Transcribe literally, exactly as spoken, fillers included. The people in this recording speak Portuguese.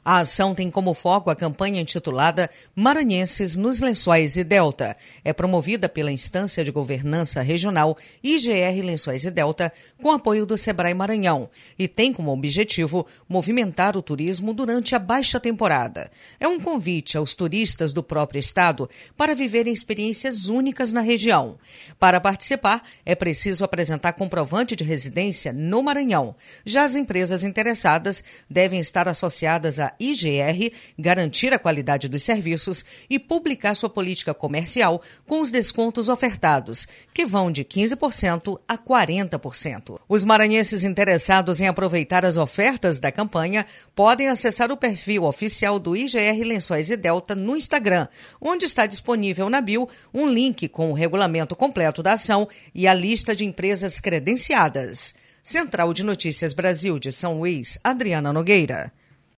A ação tem como foco a campanha intitulada Maranhenses nos Lençóis e Delta. É promovida pela Instância de Governança Regional I G R Lençóis e Delta, com apoio do Sebrae Maranhão, e tem como objetivo movimentar o turismo durante a baixa temporada. É um convite aos turistas do próprio estado para viverem experiências únicas na região. Para participar, é preciso apresentar comprovante de residência no Maranhão. Já as empresas interessadas devem estar associadas à I G R, garantir a qualidade dos serviços e publicar sua política comercial com os descontos ofertados, que vão de quinze por cento a quarenta por cento. Os maranhenses interessados em aproveitar as ofertas da campanha podem acessar o perfil oficial do I G R Lençóis e Delta no Instagram, onde está disponível na bio um link com o regulamento completo da ação e a lista de empresas credenciadas. Central de Notícias Brasil de São Luís, Adriana Nogueira.